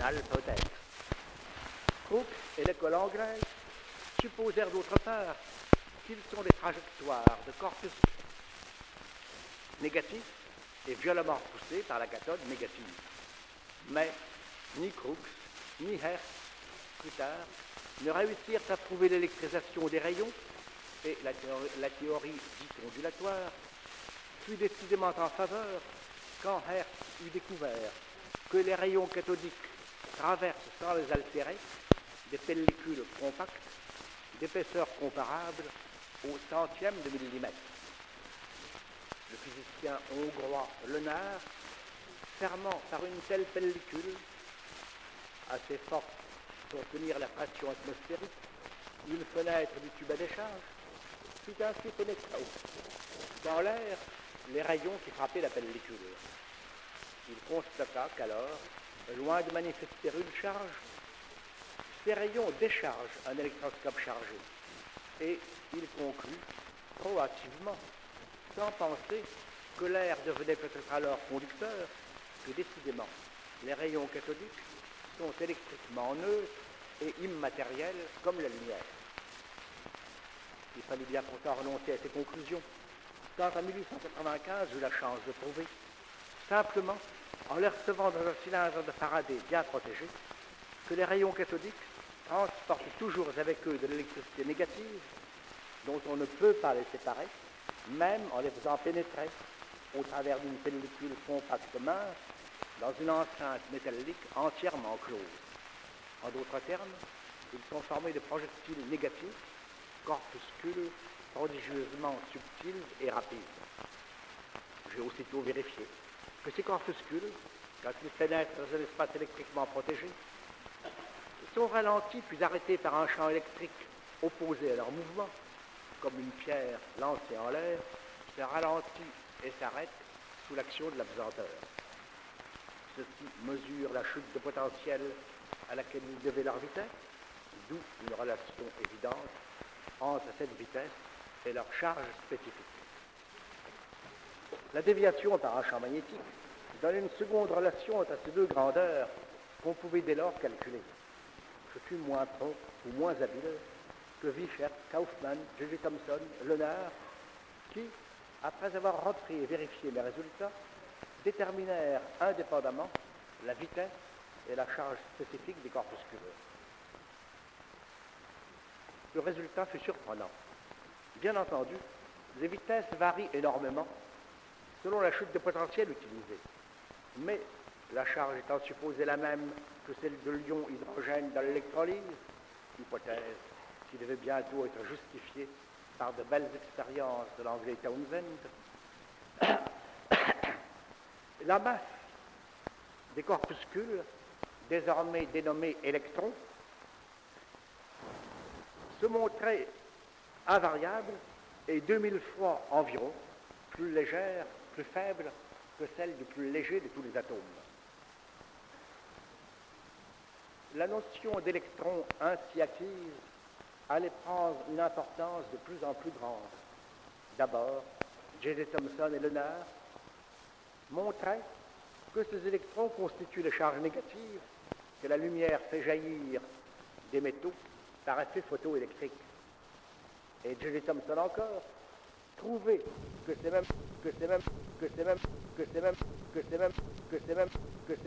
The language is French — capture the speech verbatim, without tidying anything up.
banal peut-être. Crookes et l'école anglaise supposèrent d'autre part qu'ils sont des trajectoires de corpus négatifs et violemment poussés par la cathode négative. Mais ni Crookes, ni Hertz, plus tard, ne réussirent à prouver l'électrisation des rayons, et la théorie, la théorie dite ondulatoire fut décidément en faveur quand Hertz eut découvert que les rayons cathodiques traversent sans les altérer des pellicules compactes d'épaisseur comparable au centième de millimètre. Le physicien hongrois Lenard, fermant par une telle pellicule, assez forte pour tenir la pression atmosphérique, une fenêtre du tube à décharge, fut ainsi pénétré dans l'air les rayons qui frappaient la pellicule. Il constata qu'alors, loin de manifester une charge, ces rayons déchargent un électroscope chargé, et il conclut, proactivement, sans penser que l'air devenait peut-être alors conducteur, que décidément, les rayons cathodiques sont électriquement neutres et immatériels comme la lumière. Il fallut bien pourtant renoncer à ces conclusions, quand en mille huit cent quatre-vingt-quinze j'eus la chance de prouver, simplement en les recevant dans un cylindre de Faraday bien protégé, que les rayons cathodiques transportent toujours avec eux de l'électricité négative, dont on ne peut pas les séparer, même en les faisant pénétrer au travers d'une pellicule compacte mince dans une enceinte métallique entièrement close. En d'autres termes, ils sont formés de projectiles négatifs, corpuscules prodigieusement subtils et rapides. J'ai aussitôt vérifié que ces corpuscules, quand ils pénètrent dans un espace électriquement protégé, sont ralentis puis arrêtés par un champ électrique opposé à leur mouvement, comme une pierre lancée en l'air, se ralentit et s'arrête sous l'action de l'absorpteur. Ceux-ci mesurent la chute de potentiel à laquelle ils devaient leur vitesse, d'où une relation évidente entre cette vitesse et leur charge spécifique. La déviation par un champ magnétique donne une seconde relation entre ces deux grandeurs qu'on pouvait dès lors calculer. Je fus moins prompt ou moins habile que Wiechert, Kaufmann, J J Thomson, Lenard, qui, après avoir repris et vérifié mes résultats, déterminèrent indépendamment la vitesse et la charge spécifique des corpuscules. Le résultat fut surprenant. Bien entendu, les vitesses varient énormément selon la chute de potentiel utilisée. Mais la charge étant supposée la même que celle de l'ion hydrogène dans l'électrolyse, hypothèse qui devait bientôt être justifiée par de belles expériences de l'anglais Townsend, la masse des corpuscules, désormais dénommés électrons, se montrait invariable et deux mille fois environ plus légère, plus faible que celle du plus léger de tous les atomes. La notion d'électron ainsi acquise allait prendre une importance de plus en plus grande. D'abord, J J Thomson et Lenard montraient que ces électrons constituent les charges négatives que la lumière fait jaillir des métaux par effet photoélectrique. Et J J Thomson encore trouvait que ces mêmes que ces mêmes que ces mêmes que ces mêmes que ces mêmes que ces mêmes